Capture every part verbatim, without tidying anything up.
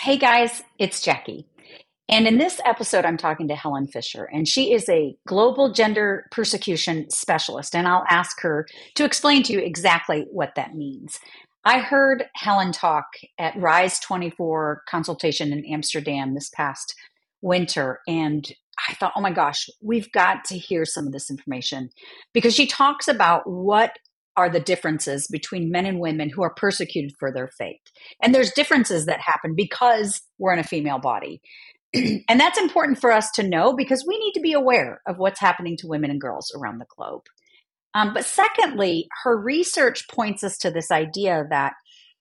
Hey guys, it's Jackie. And in this episode, I'm talking to Helen Fisher, and she is a global gender persecution specialist. And I'll ask her to explain to you exactly what that means. I heard Helen talk at Rise twenty-four consultation in Amsterdam this past winter, and I thought, oh my gosh, we've got to hear some of this information because she talks about what are the differences between men and women who are persecuted for their faith. And there's differences that happen because we're in a female body. And that's important for us to know because we need to be aware of what's happening to women and girls around the globe. Um, but secondly, her research points us to this idea that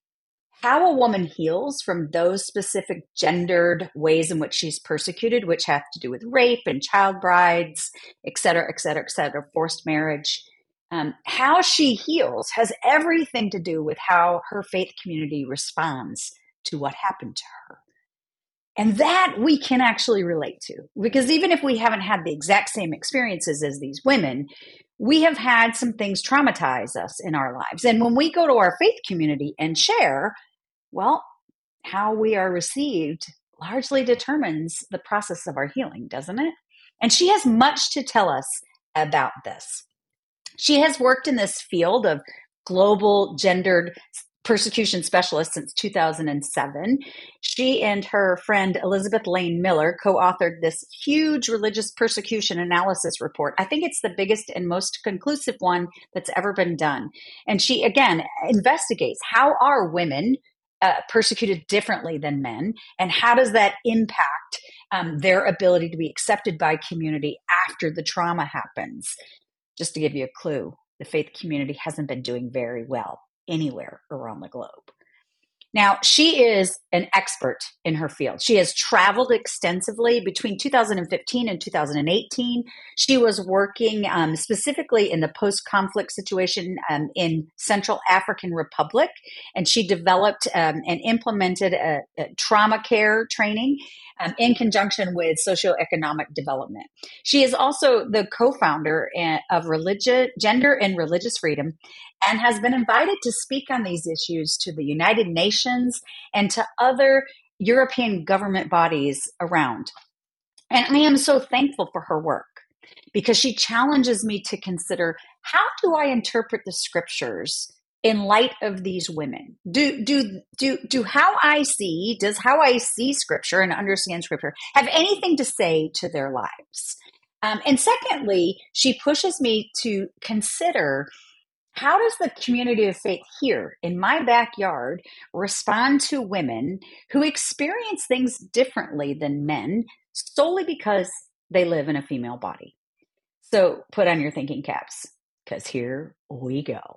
how a woman heals from those specific gendered ways in which she's persecuted, which have to do with rape and child brides, et cetera, et cetera, et cetera, forced marriage. Um, how she heals has everything to do with how her faith community responds to what happened to her. And that we can actually relate to, because even if we haven't had the exact same experiences as these women, we have had some things traumatize us in our lives. And when we go to our faith community and share, well, how we are received largely determines the process of our healing, doesn't it? And she has much to tell us about this. She has worked in this field of global gendered persecution specialist since two thousand seven. She and her friend Elizabeth Lane Miller co-authored this huge religious persecution analysis report. I think it's the biggest and most conclusive one that's ever been done. And she, again, investigates how are women uh, persecuted differently than men, and how does that impact um, their ability to be accepted by community after the trauma happens. Just to give you a clue, the faith community hasn't been doing very well anywhere around the globe. Now, she is an expert in her field. She has traveled extensively between two thousand fifteen and two thousand eighteen. She was working um, specifically in the post-conflict situation um, in Central African Republic, and she developed um, and implemented a, a trauma care training um, in conjunction with socioeconomic development. She is also the co-founder of Religion, Gender and Religious Freedom, and has been invited to speak on these issues to the United Nations and to other European government bodies around. And I am so thankful for her work because she challenges me to consider, how do I interpret the scriptures in light of these women? Do, do, do, do how I see, does how I see scripture and understand scripture have anything to say to their lives? Um, and secondly, she pushes me to consider, how does the community of faith here in my backyard respond to women who experience things differently than men solely because they live in a female body? So put on your thinking caps, because here we go.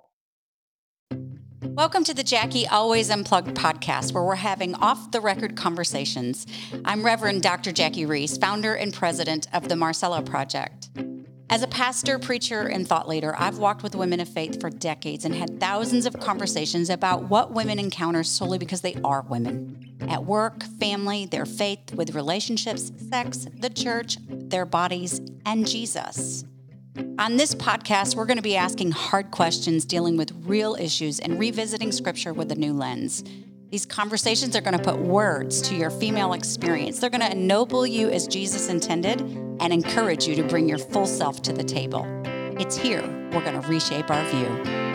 Welcome to the Jackie Always Unplugged podcast, where we're having off-the-record conversations. I'm Reverend Doctor Jackie Reese, founder and president of the Marcella Project. As a pastor, preacher, and thought leader, I've walked with women of faith for decades and had thousands of conversations about what women encounter solely because they are women. At work, family, their faith, with relationships, sex, the church, their bodies, and Jesus. On this podcast, we're going to be asking hard questions, dealing with real issues, and revisiting scripture with a new lens. These conversations are going to put words to your female experience. They're going to ennoble you as Jesus intended and encourage you to bring your full self to the table. It's here we're going to reshape our view.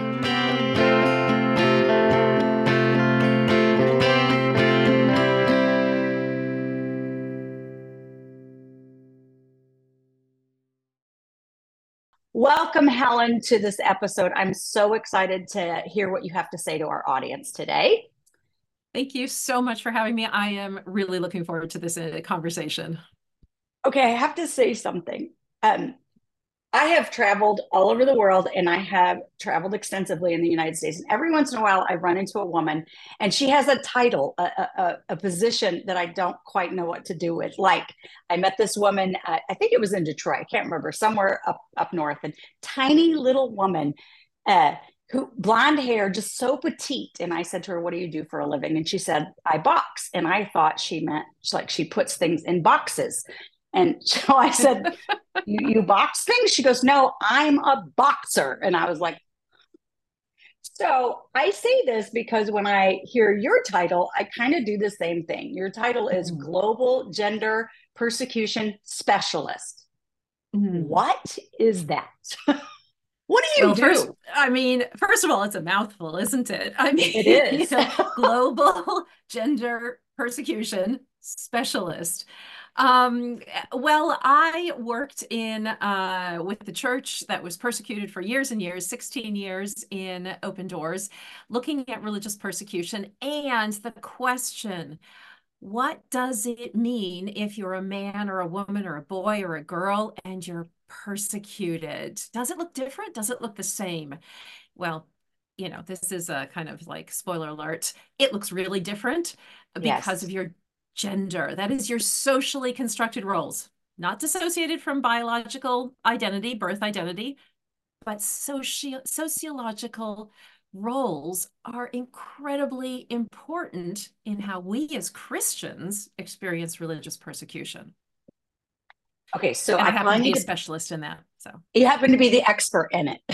Welcome, Helen, to this episode. I'm so excited to hear what you have to say to our audience today. Thank you so much for having me. I am really looking forward to this uh, conversation. Okay, I have to say something. Um, I have traveled all over the world, and I have traveled extensively in the United States. And every once in a while, I run into a woman, and she has a title, a, a, a position that I don't quite know what to do with. Like, I met this woman, uh, I think it was in Detroit, I can't remember, somewhere up, up north, and tiny little woman, uh, who blonde hair, just so petite. And I said to her, what do you do for a living? And she said, I box. And I thought she meant like she puts things in boxes. And so I said, you, you box things? She goes, no, I'm a boxer. And I was like, So I say this because when I hear your title, I kind of do the same thing. Your title is Mm. Global Gender Persecution Specialist. Mm. What is that? What do you Well, first, do? I mean, first of all, it's a mouthful, isn't it? I mean, It you is. know, global gender persecution specialist. Um, well, I worked in uh, with the church that was persecuted for years and years, sixteen years in Open Doors, looking at religious persecution and the question, what does it mean if you're a man or a woman or a boy or a girl and you're persecuted? Does it look different? Does it look the same? Well, you know, this is a kind of like spoiler alert. It looks really different because of Yes. your gender. That is your socially constructed roles, not dissociated from biological identity, birth identity, but socio sociological roles are incredibly important in how we as Christians experience religious persecution. Okay, so And I I happen probably to be need a to, specialist in that. So, you happen to be the expert in it.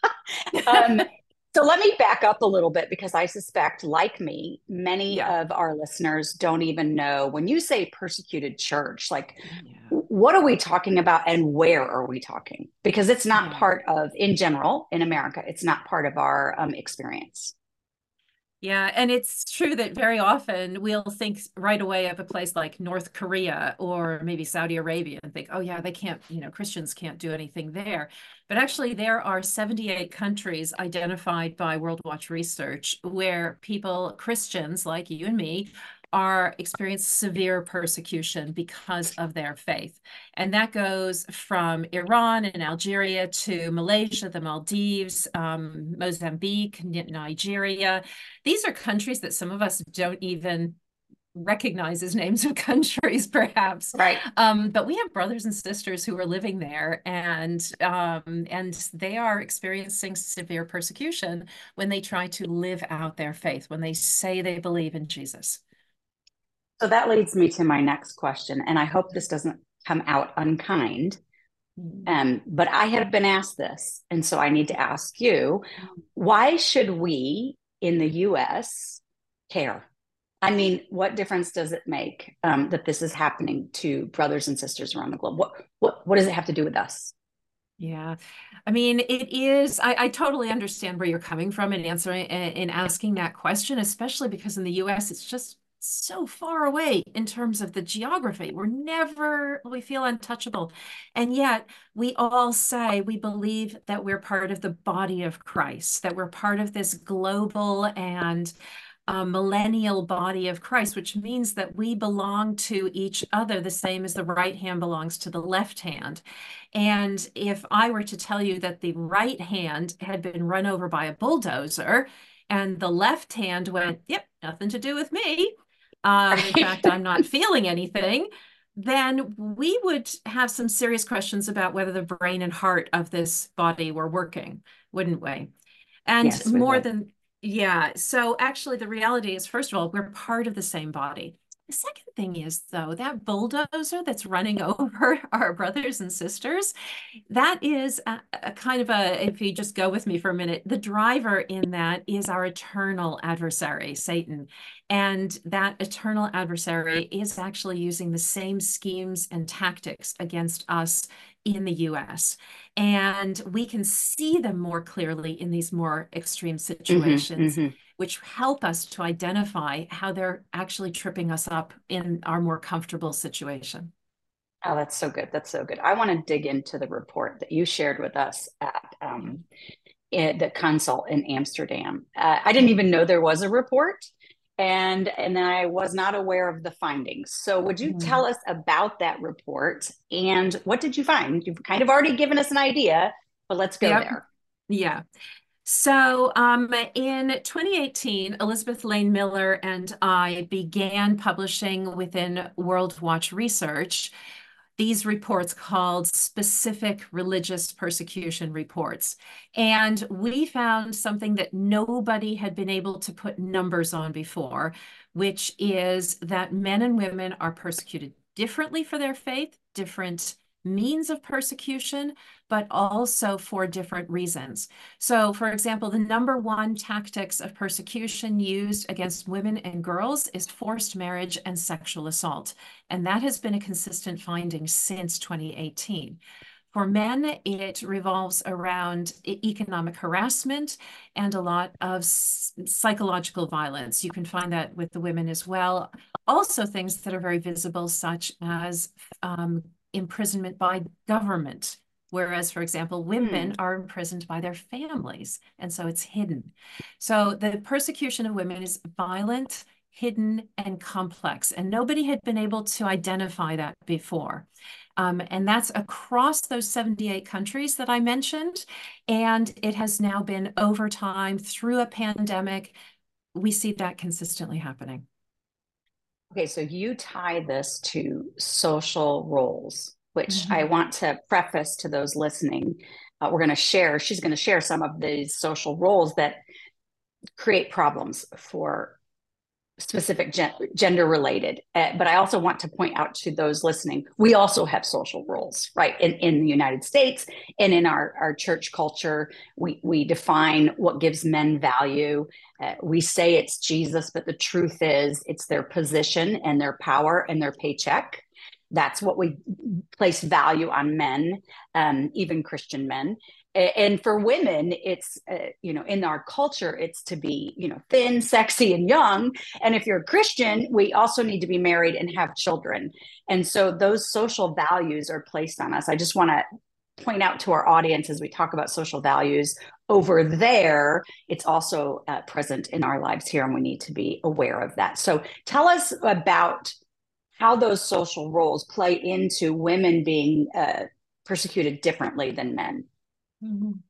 Um, so let me back up a little bit because I suspect, like me, many yeah. of our listeners don't even know when you say persecuted church, like Yeah. what are we talking about and where are we talking? Because it's not Yeah. part of, in general, in America, it's not part of our um, experience. Yeah, and it's true that very often we'll think right away of a place like North Korea or maybe Saudi Arabia and think, oh yeah, they can't, you know, Christians can't do anything there. But actually there are seventy-eight countries identified by World Watch Research where people, Christians like you and me, are experiencing severe persecution because of their faith. And that goes from Iran and Algeria to Malaysia, the Maldives, um, Mozambique, Nigeria. These are countries that some of us don't even recognize as names of countries, perhaps. Right. Um, but we have brothers and sisters who are living there, and um, and they are experiencing severe persecution when they try to live out their faith, when they say they believe in Jesus. So that leads me to my next question, and I hope this doesn't come out unkind. Mm. Um, but I have been asked this, and so I need to ask you, why should we in the U S care? I mean, what difference does it make um, that this is happening to brothers and sisters around the globe? What what what does it have to do with us? Yeah, I mean, it is, I, I totally understand where you're coming from in answering, in asking that question, especially because in the U S, it's just so far away in terms of the geography. We're never, we feel untouchable. And yet we all say we believe that we're part of the body of Christ, that we're part of this global and uh, millennial body of Christ, which means that we belong to each other the same as the right hand belongs to the left hand. And if I were to tell you that the right hand had been run over by a bulldozer and the left hand went, yep, nothing to do with me. Um, in fact, I'm not feeling anything. Then we would have some serious questions about whether the brain and heart of this body were working, wouldn't we? And Yes, we more would. than, yeah. So actually, the reality is, first of all, we're part of the same body. The second thing is, though, that bulldozer that's running over our brothers and sisters, that is a, a kind of a, if you just go with me for a minute, the driver in that is our eternal adversary, Satan. And that eternal adversary is actually using the same schemes and tactics against us in the U S. And we can see them more clearly in these more extreme Hmm. situations, Hmm. which help us to identify how they're actually tripping us up in our more comfortable situation. Oh, that's so good. That's so good. I want to dig into the report that you shared with us at Yeah. um, at the consult in Amsterdam. Uh, I didn't even know there was a report, and and I was not aware of the findings. So, would you Mm. tell us about that report and what did you find? You've kind of already given us an idea, but let's go Yep. there. Yeah. So um, in twenty eighteen, Elizabeth Lane Miller and I began publishing within World Watch Research these reports called specific religious persecution reports. And we found something that nobody had been able to put numbers on before, which is that men and women are persecuted differently for their faith, different means of persecution, but also for different reasons. So, for example, the number one tactics of persecution used against women and girls is forced marriage and sexual assault. And that has been a consistent finding since twenty eighteen. For men, it revolves around economic harassment and a lot of psychological violence. You can find that with the women as well. Also, things that are very visible, such as um, imprisonment by government. Whereas, for example, women Hmm. are imprisoned by their families, and so it's hidden. So the persecution of women is violent, hidden, and complex, and nobody had been able to identify that before. Um, and that's across those seventy-eight countries that I mentioned. And it has now been over time through a pandemic. We see that consistently happening. Okay, so you tie this to social roles, which I Mhm. want to preface to those listening. Uh, we're going to share, she's going to share some of these social roles that create problems for specific gen- gender related. Uh, but I also want to point out to those listening, we also have social roles, right? In, in the United States and in our, our church culture, we, we define what gives men value. Uh, we say it's Jesus, but the truth is it's their position and their power and their paycheck. That's what we place value on men, um, even Christian men. And for women, it's, uh, you know, in our culture, it's to be, you know, thin, sexy, and young. And if you're a Christian, we also need to be married and have children. And so those social values are placed on us. I just want to point out to our audience as we talk about social values over there, it's also uh, present in our lives here, and we need to be aware of that. So tell us about how those social roles play into women being uh, persecuted differently than men. Mhm.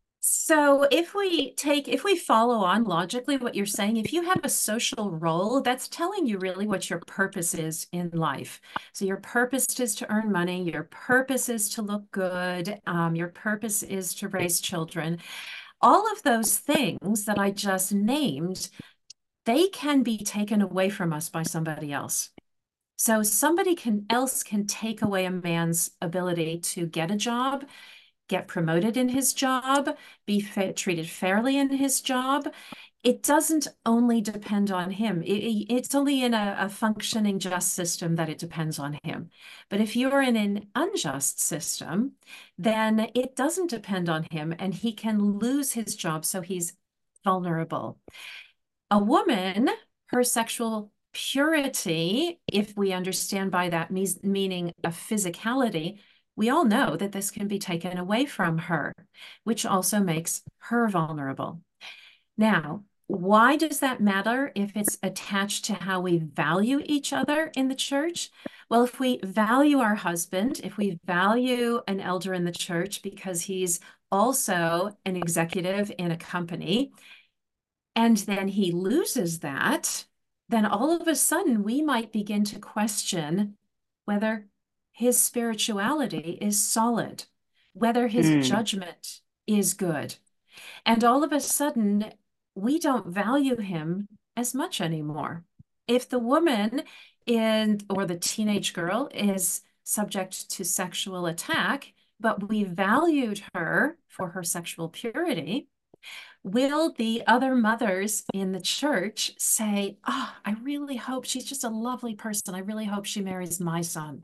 So if we take, if we follow on logically what you're saying, if you have a social role, that's telling you really what your purpose is in life. So your purpose is to earn money, your purpose is to look good, um, your purpose is to raise children. All of those things that I just named, they can be taken away from us by somebody else. So somebody can else can take away a man's ability to get a job, get promoted in his job, be fa treated fairly in his job. It doesn't only depend on him. It, it's only in a, a functioning just system that it depends on him. But if you're in an unjust system, then it doesn't depend on him and he can lose his job. So he's vulnerable. A woman, her sexual purity, if we understand by that means, meaning a physicality, we all know that this can be taken away from her, which also makes her vulnerable. Now, why does that matter if it's attached to how we value each other in the church? Well, if we value our husband, if we value an elder in the church because he's also an executive in a company, and then he loses that, then all of a sudden we might begin to question whether his spirituality is solid, whether his Mm. judgment is good. And all of a sudden, we don't value him as much anymore. If the woman in or the teenage girl is subject to sexual attack, but we valued her for her sexual purity, will the other mothers in the church say, "Oh, I really hope she's just a lovely person. I really hope she marries my son"?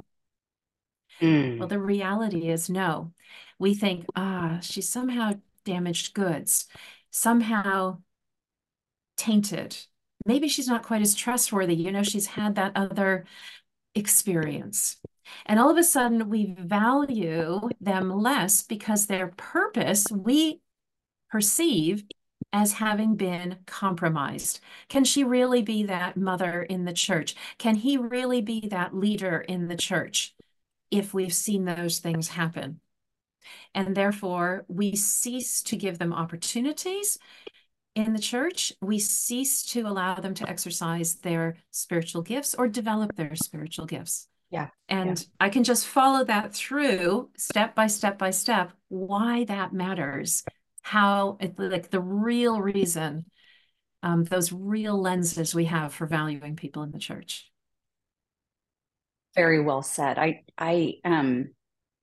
Well, Mm. the reality is no. We think, ah, she's somehow damaged goods, somehow tainted. Maybe she's not quite as trustworthy. You know, she's had that other experience. And all of a sudden, we value them less because their purpose we perceive as having been compromised. Can she really be that mother in the church? Can he really be that leader in the church if we've seen those things happen? And therefore, we cease to give them opportunities in the church. We cease to allow them to exercise their spiritual gifts or develop their spiritual gifts. Yeah. Yeah. And I can just follow that through step by step by step, why that matters, how, it, like the real reason, um, those real lenses we have for valuing people in the church. Very well said. I, I, um,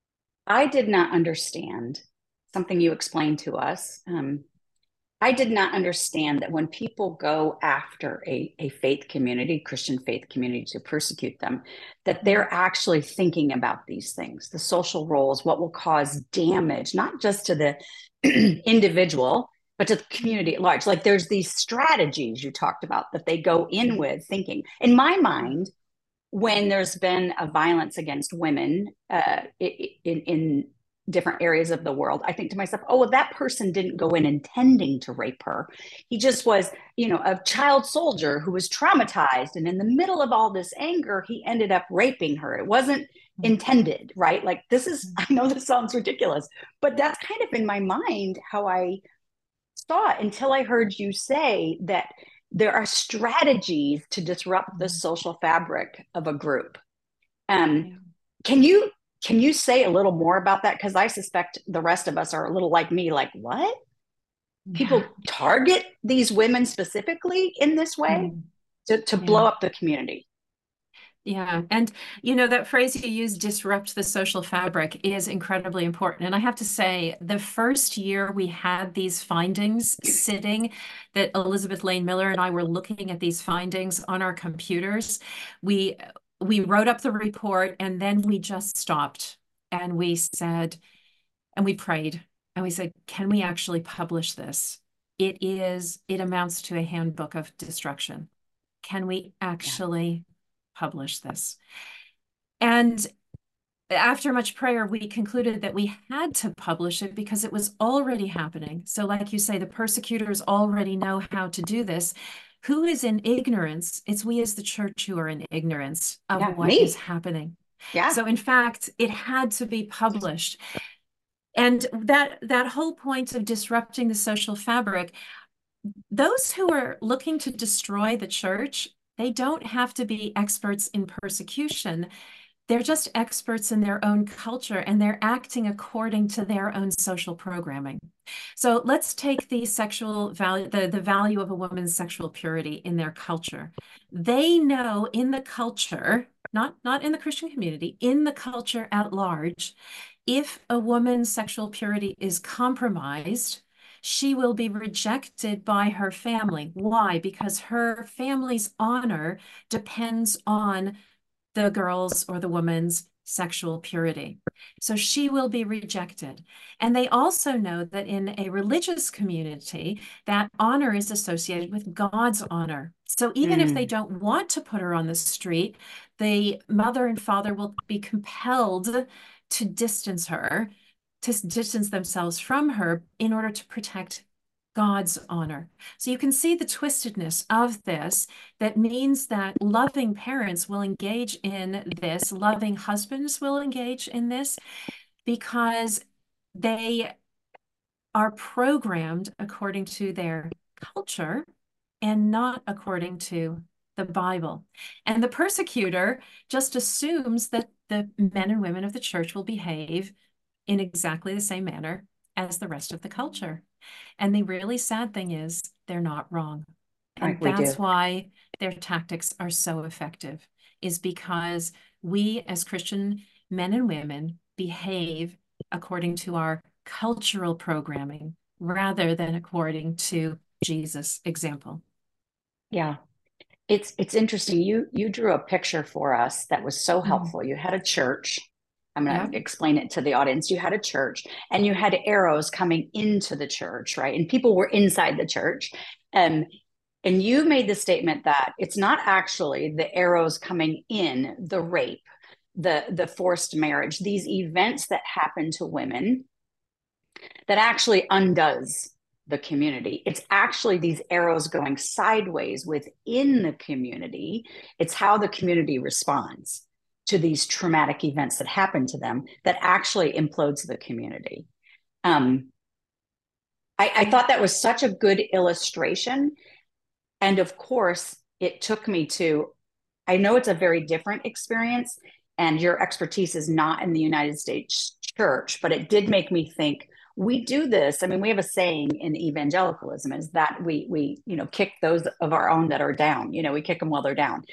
I did not understand something you explained to us. Um, I did not understand that when people go after a, a faith community, Christian faith community, to persecute them, that Mhm. they're actually thinking about these things, the social roles, what will cause damage, not just to the individual, but to the community at large. Like there's these strategies you talked about that they go in with thinking. In my mind, when there's been a violence against women uh, in, in different areas of the world, I think to myself, oh, well, that person didn't go in intending to rape her. He just was, you know, a child soldier who was traumatized. And in the middle of all this anger, he ended up raping her. It wasn't intended, right? Like, this is, I know this sounds ridiculous, but that's kind of in my mind how I saw it until I heard you say that there are strategies to disrupt the social fabric of a group. Um, Yeah. can you can you say a little more about that? Because I suspect the rest of us are a little like me, like, what? Yeah. People target these women specifically in this way Mhm. to, to Yeah. blow up the community. Yeah. And, you know, that phrase you use, disrupt the social fabric, is incredibly important. And I have to say, the first year we had these findings sitting, that Elizabeth Lane Miller and I were looking at these findings on our computers, we we wrote up the report and then we just stopped and we said, and we prayed and we said, can we actually publish this? It is, it amounts to a handbook of destruction. Can we Yeah. actually publish this? And after much prayer, we concluded that we had to publish it because it was already happening. So, like you say, the persecutors already know how to do this. Who is in ignorance? It's we as the church who are in ignorance of Yeah. what is Me. happening. Yeah. So, in fact, it had to be published. And that that whole point of disrupting the social fabric, those who are looking to destroy the church, they don't have to be experts in persecution. They're just experts in their own culture and they're acting according to their own social programming. So let's take the sexual value, the, the value of a woman's sexual purity in their culture. They know in the culture, not, not in the Christian community, in the culture at large, if a woman's sexual purity is compromised, she will be rejected by her family. Why? Because her family's honor depends on the girl's or the woman's sexual purity. So she will be rejected. And they also know that in a religious community, that honor is associated with God's honor. So even if they Mm. don't want to put her on the street, the mother and father will be compelled to distance her, to distance themselves from her in order to protect God's honor. So you can see the twistedness of this. That means that loving parents will engage in this, loving husbands will engage in this because they are programmed according to their culture and not according to the Bible. And the persecutor just assumes that the men and women of the church will behave in exactly the same manner as the rest of the culture. And the really sad thing is they're not wrong. And Right. We that's do. why their tactics are so effective, is because we as Christian men and women behave according to our cultural programming rather than according to Jesus' example. Yeah. It's it's interesting. You you drew a picture for us that was so Mhm. helpful. You had a church. I'm going Yeah. to explain it to the audience. You had a church and you had arrows coming into the church, right? And people were inside the church. Um, and you made the statement that it's not actually the arrows coming in, the rape, the the forced marriage, these events that happen to women that actually undoes the community. It's actually these arrows going sideways within the community. It's how the community responds to these traumatic events that happen to them that actually implodes the community. Um, I, I thought that was such a good illustration. And of course, it took me to, I know it's a very different experience, and your expertise is not in the United States church, but it did make me think we do this. I mean, we have a saying in evangelicalism is that we we you know kick those of our own that are down. You know, we kick them while they're down.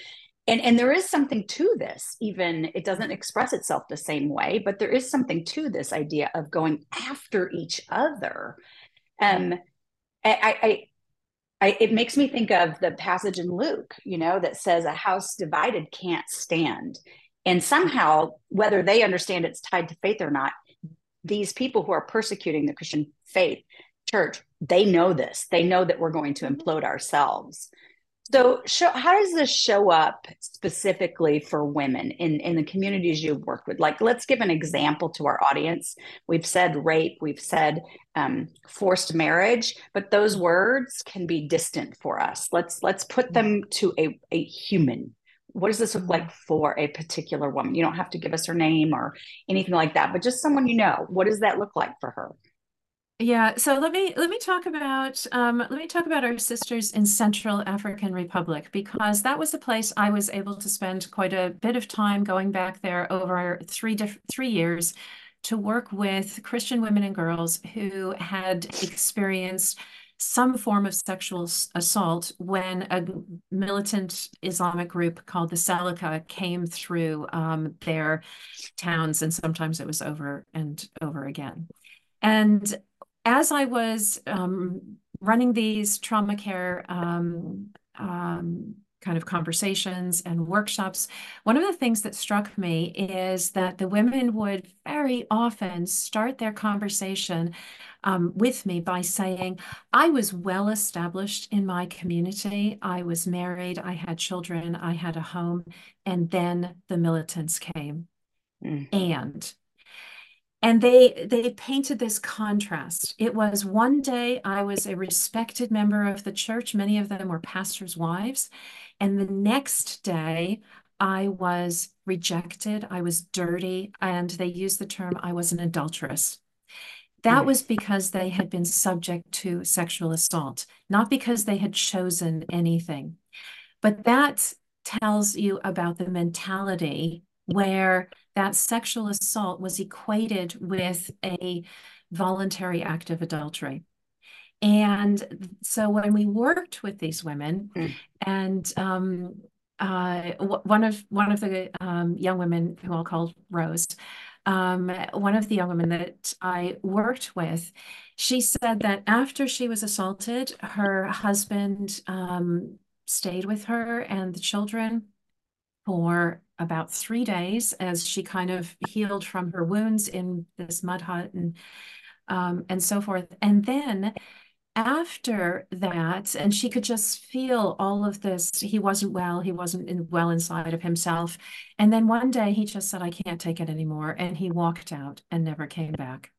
And, and there is something to this, even it doesn't express itself the same way, but there is something to this idea of going after each other. Um, I, I, I, it makes me think of the passage in Luke, you know, that says a house divided can't stand. And somehow, whether they understand it's tied to faith or not, these people who are persecuting the Christian faith church, they know this. They know that we're going to implode ourselves. So show, how does this show up specifically for women in, in the communities you've worked with? Like, let's give an example to our audience. We've said rape, we've said um, forced marriage, but those words can be distant for us. Let's let's put them to a, a human. What does this look like for a particular woman? You don't have to give us her name or anything like that, but just someone you know. What does that look like for her? Yeah, so let me let me talk about um, let me talk about our sisters in Central African Republic, because that was the place I was able to spend quite a bit of time going back there over three diff three years to work with Christian women and girls who had experienced some form of sexual assault when a militant Islamic group called the Salaka came through um, their towns, and sometimes it was over and over again. And as I was um, running these trauma care um, um, kind of conversations and workshops, one of the things that struck me is that the women would very often start their conversation um, with me by saying, I was well established in my community. I was married, I had children, I had a home, and then the militants came. Mm. And And they they painted this contrast. It was one day I was a respected member of the church. Many of them were pastors' wives. And the next day I was rejected. I was dirty. And they used the term, I was an adulteress. That was because they had been subject to sexual assault, not because they had chosen anything. But that tells you about the mentality where that sexual assault was equated with a voluntary act of adultery. And so when we worked with these women, mm. and um, uh, one of one of the um, young women who I'll call Rose, um, one of the young women that I worked with, she said that after she was assaulted, her husband um, stayed with her and the children for about three days as she kind of healed from her wounds in this mud hut and um, and so forth. And then after that, and she could just feel all of this. He wasn't well. He wasn't in, well inside of himself. And then one day he just said, I can't take it anymore. And he walked out and never came back.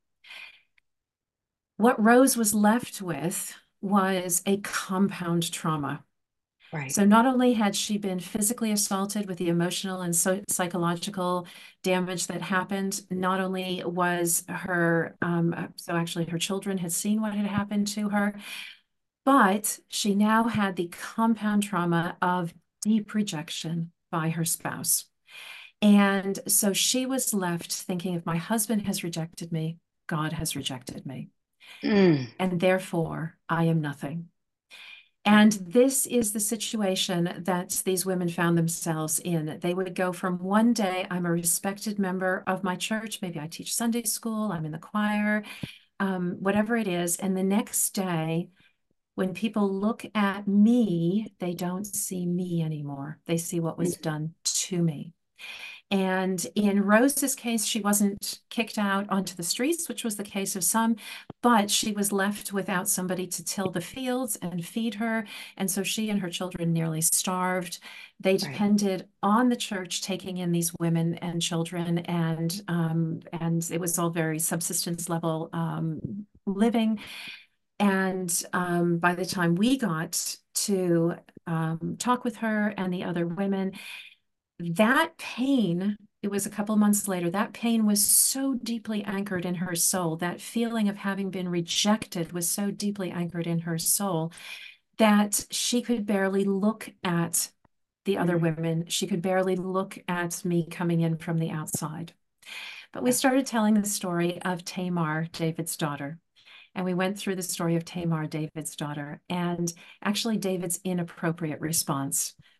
What Rose was left with was a compound trauma. Right. So not only had she been physically assaulted with the emotional and so psychological damage that happened, not only was her, um, so actually her children had seen what had happened to her, but she now had the compound trauma of deep rejection by her spouse. And so she was left thinking, if my husband has rejected me, God has rejected me. Mm. And therefore, I am nothing. And this is the situation that these women found themselves in. They would go from one day, I'm a respected member of my church, maybe I teach Sunday school, I'm in the choir, um, whatever it is. And the next day, when people look at me, they don't see me anymore. They see what was done to me. And in Rose's case, she wasn't kicked out onto the streets, which was the case of some, but she was left without somebody to till the fields and feed her. And so she and her children nearly starved. They depended right. on the church taking in these women and children, and um, and it was all very subsistence level um, living. And um, by the time we got to um, talk with her and the other women, that pain, it was a couple months later, that pain was so deeply anchored in her soul. That feeling of having been rejected was so deeply anchored in her soul that she could barely look at the other mm-hmm. women. She could barely look at me coming in from the outside. But we started telling the story of Tamar, David's daughter. And we went through the story of Tamar, David's daughter, and actually David's inappropriate response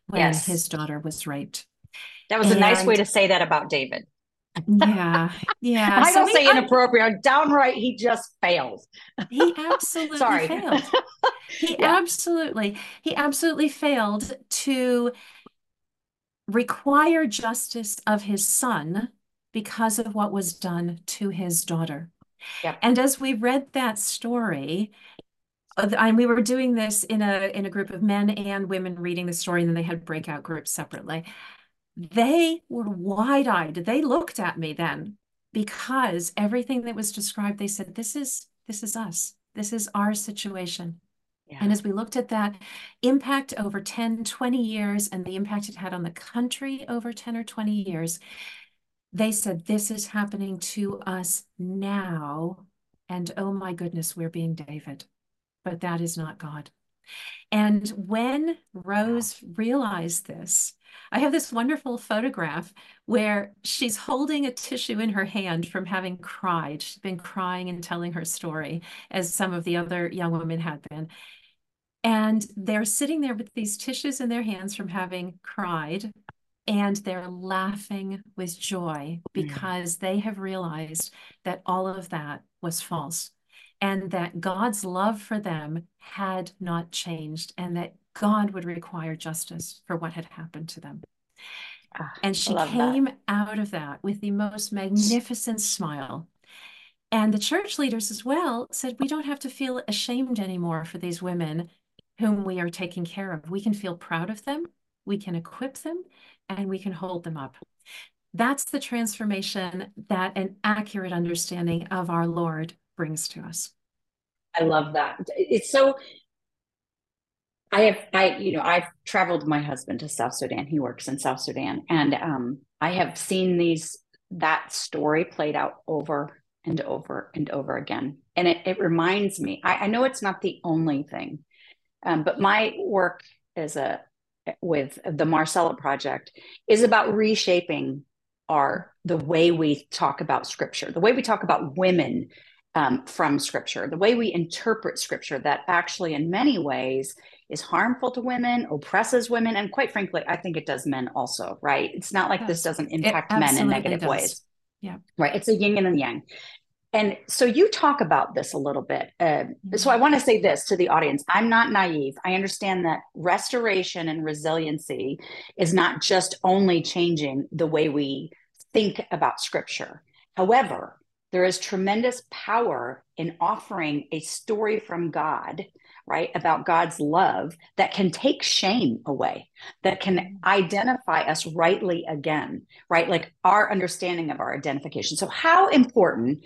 when Yes. his daughter was raped. That was a nice way And to say that about David. yeah, yeah. I So don't we, say I, inappropriate, downright, he just failed. he absolutely Sorry. failed. He Yeah. absolutely, he absolutely failed to require justice of his son because of what was done to his daughter. Yep. And as we read that story, and we were doing this in a in a group of men and women reading the story, and then they had breakout groups separately. They were wide-eyed. They looked at me then because everything that was described, they said, this is this is us. This is our situation. And Yeah. as we looked at that impact over ten, twenty years and the impact it had on the country over ten or twenty years, they said, this is happening to us now. And oh my goodness, we're being David. But that is not God. And when Wow. Rose realized this, I have this wonderful photograph where she's holding a tissue in her hand from having cried. She's been crying and telling her story, as some of the other young women had been. And they're sitting there with these tissues in their hands from having cried, and they're laughing with joy Mm. because they have realized that all of that was false and that God's love for them had not changed and that God would require justice for what had happened to them. Ah, And I she love that. came out of that with the most magnificent smile. And the church leaders as well said, we don't have to feel ashamed anymore for these women whom we are taking care of. We can feel proud of them, we can equip them, and we can hold them up. That's the transformation that an accurate understanding of our Lord brings to us. I love that. It's so, I have, I, you know, I've traveled with my husband to South Sudan. He works in South Sudan. And um, I have seen these, that story played out over and over and over again. And it, it reminds me, I, I know it's not the only thing, um, but my work as a, with the Marcella Project is about reshaping our, the way we talk about scripture, the way we talk about women um, from scripture, the way we interpret scripture that actually in many ways is harmful to women, oppresses women, and quite frankly, I think it does men also, right? It's not like this Yes, doesn't it impact men in absolutely negative does. ways, Yeah. right? It's a yin and a yang. And so you talk about this a little bit. Uh, so I Mhm. want to say this to the audience. I'm not naive. I understand that restoration and resiliency is not just only changing the way we think about scripture. However, there is tremendous power in offering a story from God, right, about God's love that can take shame away, that can identify us rightly again, right? Like our understanding of our identification. So, how important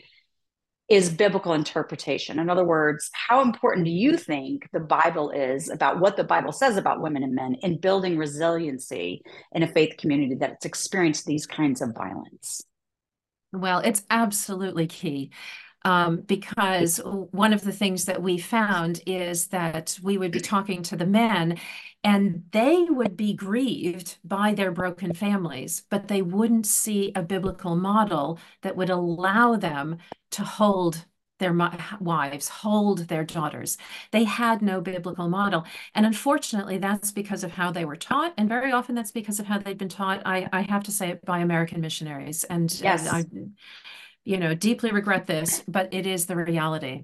is biblical interpretation? In other words, how important do you think the Bible is about what the Bible says about women and men in building resiliency in a faith community that's experienced these kinds of violence? Well, it's absolutely key. Um, because one of the things that we found is that we would be talking to the men and they would be grieved by their broken families, but they wouldn't see a biblical model that would allow them to hold their wives, hold their daughters. They had no biblical model. And unfortunately, that's because of how they were taught. And very often that's because of how they've been taught, I, I have to say it, by American missionaries. And uh, I Yes. you know, deeply regret this, but it is the reality.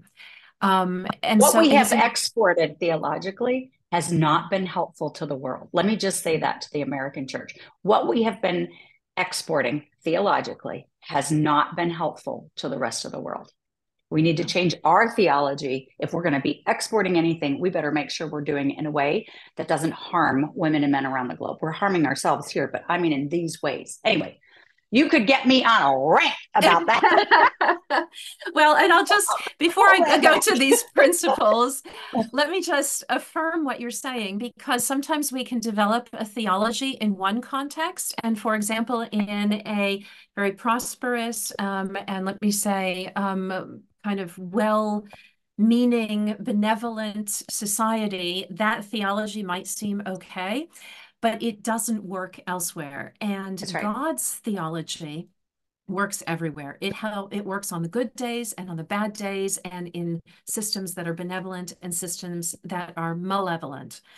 Um, and What so we it have is, exported theologically has not been helpful to the world. Let me just say that to the American church. What we have been exporting theologically has not been helpful to the rest of the world. We need to change our theology. If we're going to be exporting anything, we better make sure we're doing it in a way that doesn't harm women and men around the globe. We're harming ourselves here, but I mean in these ways. Anyway, you could get me on a rant about that. well, and I'll just, before Pull I that go back. to these principles, let me just affirm what you're saying, because sometimes we can develop a theology in one context. And for example, in a very prosperous, um, and let me say, um, kind of well meaning, benevolent society, that theology might seem okay, but it doesn't work elsewhere. And That's right. God's theology works everywhere. It how it works on the good days and on the bad days, and in systems that are benevolent and systems that are malevolent.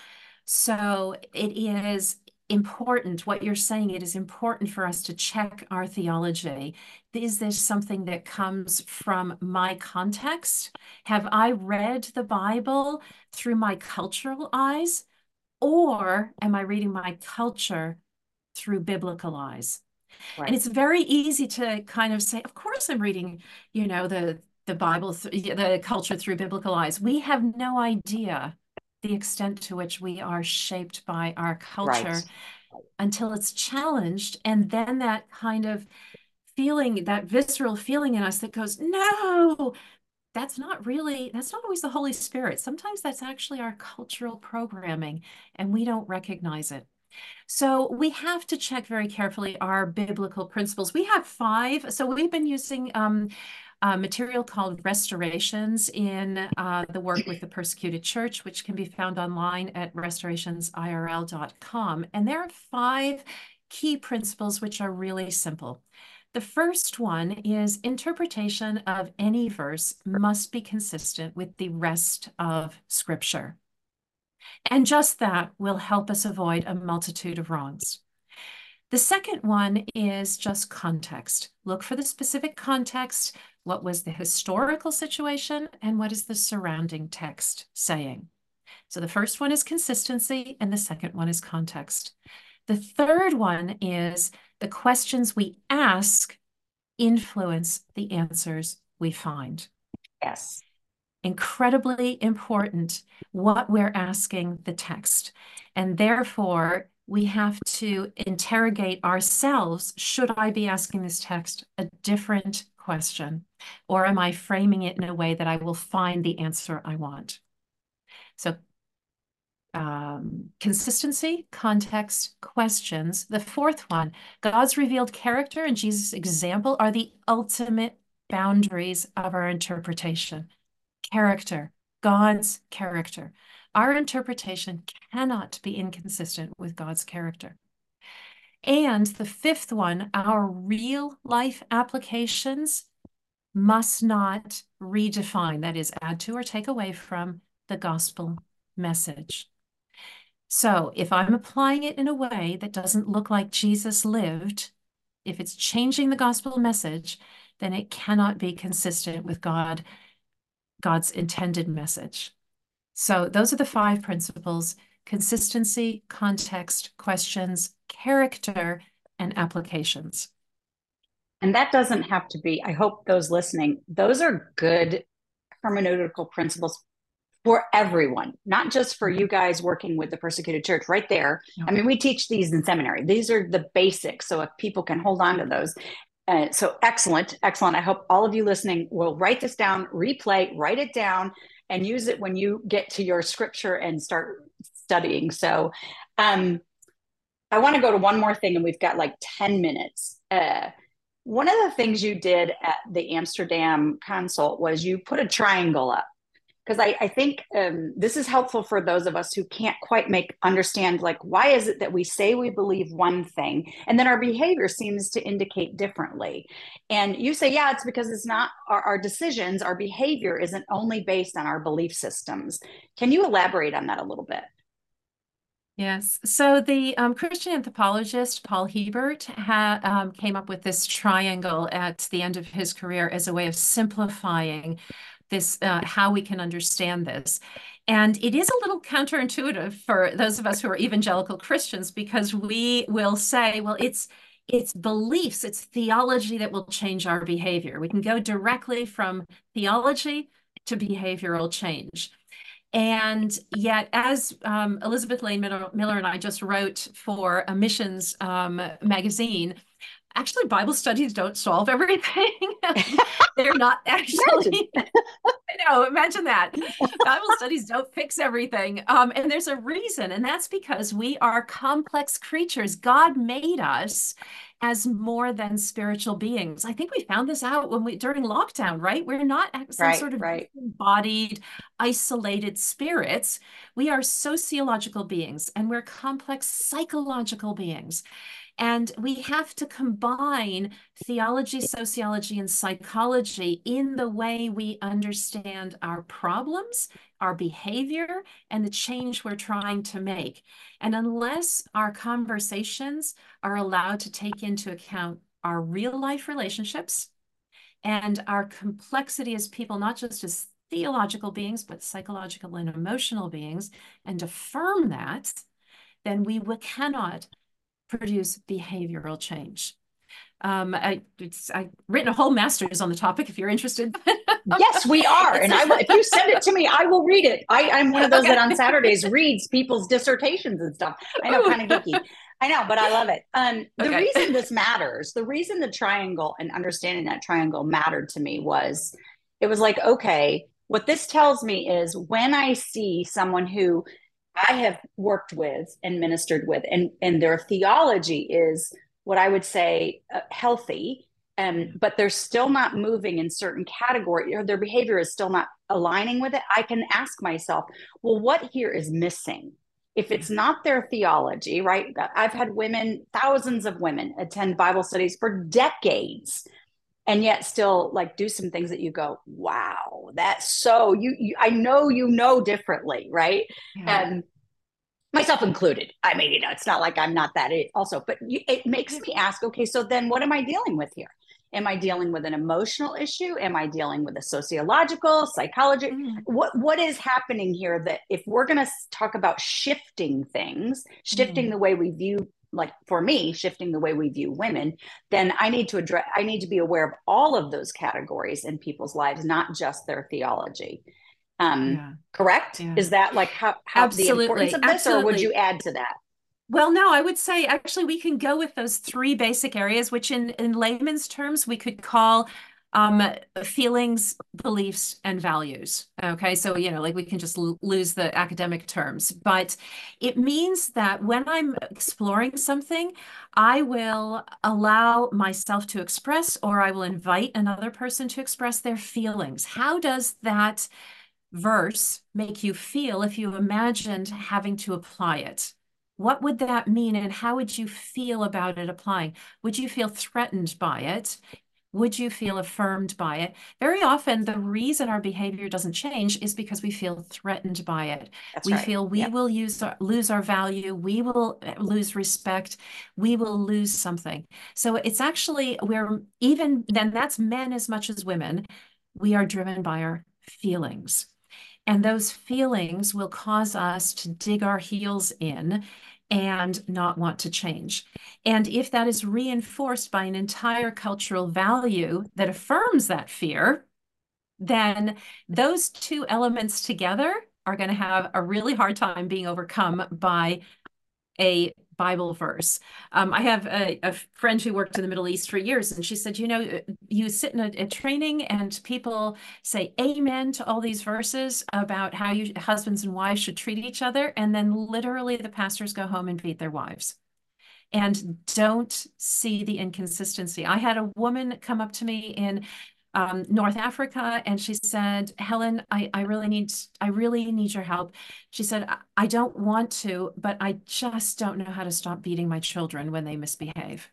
So it is important, what you're saying, it is important for us to check our theology. Is this something that comes from my context? Have I read the Bible through my cultural eyes, or am I reading my culture through biblical eyes? Right. And it's very easy to kind of say, of course I'm reading, you know, the the Bible, the culture through biblical eyes. We have no idea the extent to which we are shaped by our culture Right. until it's challenged. And then that kind of feeling, that visceral feeling in us that goes, no, that's not really, that's not always the Holy Spirit. Sometimes that's actually our cultural programming, and we don't recognize it. So we have to check very carefully our biblical principles. We have five. So we've been using um, uh, material called Restorations in uh, the work with the persecuted church, which can be found online at restorations I R L dot com. And there are five key principles which are really simple. The first one is interpretation of any verse must be consistent with the rest of Scripture. And just that will help us avoid a multitude of wrongs. The second one is just context. Look for the specific context. What was the historical situation, and what is the surrounding text saying? So the first one is consistency, and the second one is context. The third one is the questions we ask influence the answers we find. Yes. Incredibly important what we're asking the text. And therefore, we have to interrogate ourselves. Should I be asking this text a different question? Or am I framing it in a way that I will find the answer I want? So um, consistency, context, questions. The fourth one, God's revealed character and Jesus' example are the ultimate boundaries of our interpretation. Character, God's character. Our interpretation cannot be inconsistent with God's character. And the fifth one, our real life applications must not redefine, that is, add to or take away from the gospel message. So if I'm applying it in a way that doesn't look like Jesus lived, if it's changing the gospel message, then it cannot be consistent with God, God's intended message. So those are the five principles: consistency, context, questions, character, and applications. And that doesn't have to be, I hope those listening, those are good hermeneutical principles for everyone, not just for you guys working with the persecuted church right there. No. I mean, we teach these in seminary. These are the basics. So if people can hold on to those. Uh, so excellent, excellent. I hope all of you listening will write this down, replay, write it down, and use it when you get to your scripture and start studying. So um, I want to go to one more thing, and we've got like ten minutes. Uh, one of the things you did at the Amsterdam consult was you put a triangle up. Because I, I think um, this is helpful for those of us who can't quite make understand, like, why is it that we say we believe one thing and then our behavior seems to indicate differently? And you say, yeah, it's because it's not our, our decisions, our behavior isn't only based on our belief systems. Can you elaborate on that a little bit? Yes. So the um, Christian anthropologist Paul Hebert ha, um, came up with this triangle at the end of his career as a way of simplifying this, uh, how we can understand this. And it is a little counterintuitive for those of us who are evangelical Christians, because we will say, well, it's it's beliefs, it's theology that will change our behavior. We can go directly from theology to behavioral change. And yet, as um, Elizabeth Lane Miller, Miller and I just wrote for a missions um, magazine, actually, Bible studies don't solve everything. They're not actually. I know, imagine that. Bible studies don't fix everything. Um, and there's a reason, and that's because we are complex creatures. God made us as more than spiritual beings. I think we found this out when we during lockdown, right? We're not some Right, sort of right. embodied, isolated spirits. We are sociological beings, and we're complex psychological beings. And we have to combine theology, sociology, and psychology in the way we understand our problems, our behavior, and the change we're trying to make. And unless our conversations are allowed to take into account our real life relationships and our complexity as people, not just as theological beings, but psychological and emotional beings, and affirm that, then we cannot produce behavioral change. Um, I, it's, I've written a whole master's on the topic if you're interested. Yes, we are. And I will, if you send it to me, I will read it. I, I'm one of those Okay. that on Saturdays reads people's dissertations and stuff. I know, kind of geeky. I know, but I love it. Um, the Okay. reason this matters, the reason the triangle and understanding that triangle mattered to me was it was like, okay, what this tells me is when I see someone who I have worked with and ministered with, and, and their theology is what I would say uh, healthy, um, but they're still not moving in certain category, or their behavior is still not aligning with it, I can ask myself, well, what here is missing? If it's not their theology, right? I've had women, thousands of women attend Bible studies for decades and yet still like do some things that you go, wow, that's so you, you I know you know differently, right? Yeah. And myself included. I mean, you know, it's not like I'm not that also, but you, it makes me ask, okay, so then what am I dealing with here? Am I dealing with an emotional issue? Am I dealing with a sociological, psychology? Mm. What what is happening here that if we're going to talk about shifting things, shifting Mm. the way we view, like for me, shifting the way we view women, then I need to address, I need to be aware of all of those categories in people's lives, not just their theology. Um, Yeah. correct? Yeah. Is that like how, how the importance Absolutely. of this, or would you Absolutely. add to that? Well, no, I would say actually we can go with those three basic areas, which in, in layman's terms we could call um, feelings, beliefs, and values. Okay, so you know, like we can just l- lose the academic terms, but it means that when I'm exploring something, I will allow myself to express, or I will invite another person to express their feelings. How does that verse make you feel if you imagined having to apply it? What would that mean, and how would you feel about it applying? Would you feel threatened by it? Would you feel affirmed by it? Very often, the reason our behavior doesn't change is because we feel threatened by it. That's We right. feel we Yep. will use our, lose our value, we will lose respect, we will lose something. So it's actually, we're even then, that's men as much as women. We are driven by our feelings. And those feelings will cause us to dig our heels in and not want to change. And if that is reinforced by an entire cultural value that affirms that fear, then those two elements together are going to have a really hard time being overcome by a Bible verse. Um, I have a, a friend who worked in the Middle East for years, and she said, you know, you sit in a, a training and people say amen to all these verses about how you husbands and wives should treat each other, and then literally the pastors go home and beat their wives and don't see the inconsistency. I had a woman come up to me in um, North Africa, and she said, Helen, I, I really need, I really need your help. She said, I, I don't want to, but I just don't know how to stop beating my children when they misbehave.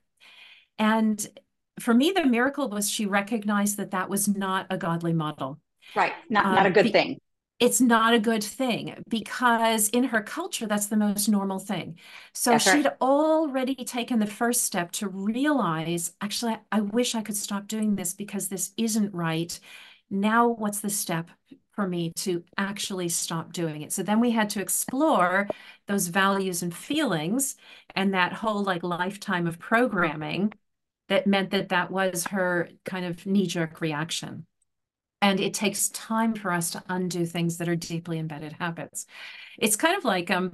And for me, the miracle was she recognized that that was not a godly model. Right. Not not a Um, good the, thing. it's not a good thing because in her culture, that's the most normal thing. So That's right. she'd already taken the first step to realize, actually, I wish I could stop doing this because this isn't right. Now, what's the step for me to actually stop doing it? So then we had to explore those values and feelings and that whole like lifetime of programming that meant that that was her kind of knee-jerk reaction. And it takes time for us to undo things that are deeply embedded habits. It's kind of like um,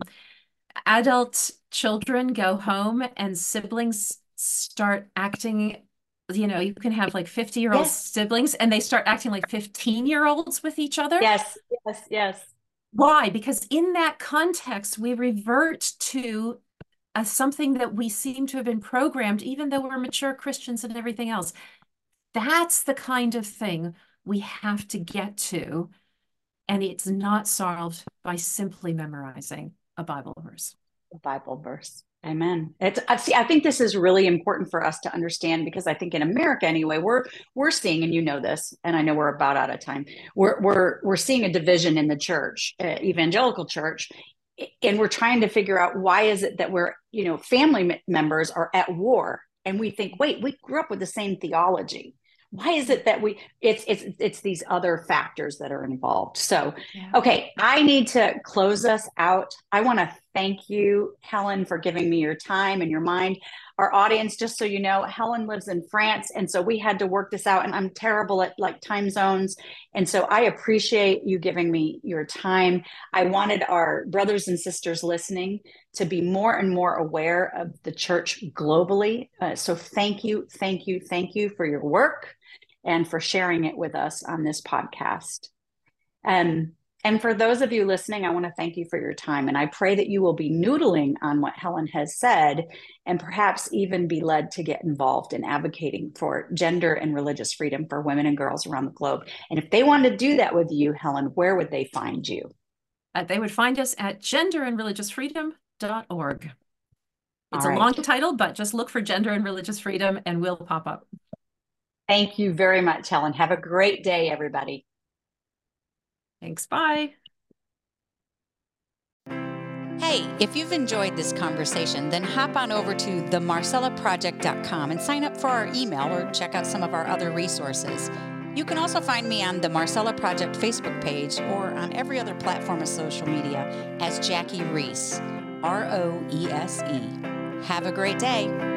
adult children go home and siblings start acting, you know, you can have like fifty year old Yes. siblings and they start acting like fifteen year olds with each other. Yes. Yes. Yes. Why? Because in that context, we revert to a, something that we seem to have been programmed, even though we're mature Christians and everything else. That's the kind of thing we have to get to. And it's not solved by simply memorizing a Bible verse. The Bible verse. Amen. It's, I see, I think this is really important for us to understand because I think in America anyway, we're we're seeing, and you know this, and I know we're about out of time. We're we're we're seeing a division in the church, uh, evangelical church, and we're trying to figure out why is it that we're, you know, family members are at war, and we think, wait, we grew up with the same theology. Why is it that we it's it's it's these other factors that are involved? So, Yeah. okay, I need to close us out. I want to thank you, Helen, for giving me your time and your mind. Our audience, just so you know, Helen lives in France, and so we had to work this out, and I'm terrible at like time zones. And so I appreciate you giving me your time. I wanted our brothers and sisters listening to be more and more aware of the church globally. Uh, so thank you, thank you, thank you for your work and for sharing it with us on this podcast. Um, and for those of you listening, I want to thank you for your time. And I pray that you will be noodling on what Helen has said and perhaps even be led to get involved in advocating for gender and religious freedom for women and girls around the globe. And if they want to do that with you, Helen, where would they find you? Uh, they would find us at gender and religious freedom dot org. It's All a right. long title, but just look for gender and religious freedom and we'll pop up. Thank you very much, Helen. Have a great day, everybody. Thanks. Bye. Hey, if you've enjoyed this conversation, then hop on over to the marcella project dot com and sign up for our email or check out some of our other resources. You can also find me on the Marcella Project Facebook page or on every other platform of social media as Jackie Reese, R O E S E. Have a great day.